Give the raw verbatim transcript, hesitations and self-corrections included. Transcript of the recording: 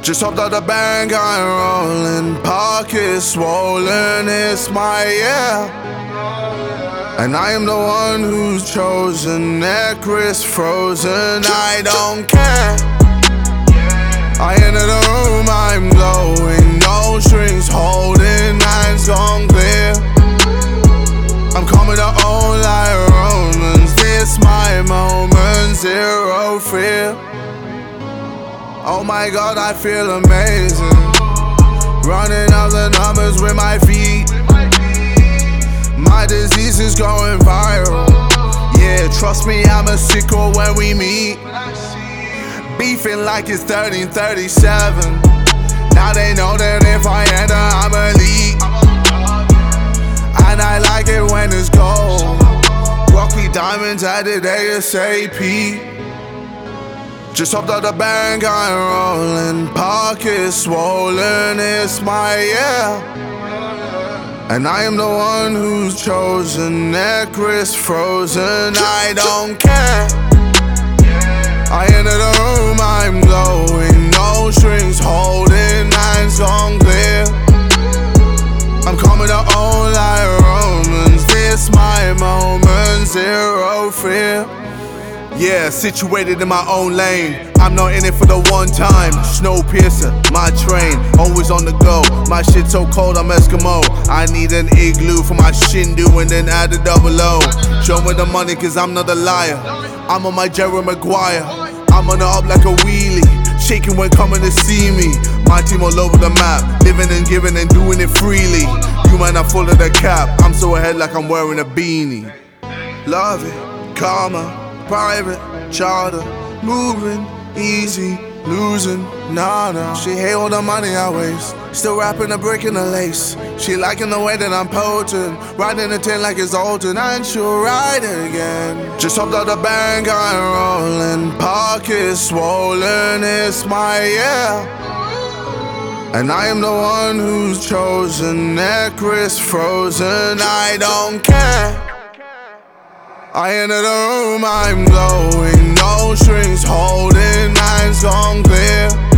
Just hopped out the bank, I'm rolling, pockets swollen, it's my year. And I am the one who's chosen, neck wrist frozen, I don't care. I enter the room, I'm glowing, no strings holding, hands gone clear. I'm coming to own like Romans, this my moment, zero fear. Oh my God, I feel amazing, running up the numbers with my feet. My disease is going viral, yeah, trust me, I'm a sicko when we meet. Beefing like it's thirteen thirty-seven, now they know that if I enter, I'm elite. And I like it when it's gold, Rocky diamonds added ASAP. Just hopped out the bank, I'm rolling, pockets swollen, it's my year. And I am the one who's chosen, neck wrist frozen, I don't care. I enter the room, I'm glowing, no strings holding, hands gone clear. I'm coming to own like Romans, this my moment, zero fear. Yeah, situated in my own lane, I'm not in it for the one time. Snowpiercer, my train, always on the go. My shit so cold, I'm Eskimo. I need an igloo for my Shindu and then add a double O. Show me the money cause I'm not a liar, I'm on my Jerry Maguire. I'm on the up like a wheelie, shaking when coming to see me. My team all over the map, living and giving and doing it freely. You man are full of the cap, I'm so ahead like I'm wearing a beanie. Love it, karma, private, charter, moving, easy, losing, nah nah. She hate all the money I waste, still rapping a brick in the lace. She liking the way that I'm potent, riding the tin like it's Alton, and she'll ride it again. Just hopped out the bank, I'm rolling, pockets swollen, it's my year. And I am the one who's chosen, neck wrist frozen, I don't care. I enter the room, I'm glowing, no strings holding, hands gone clear.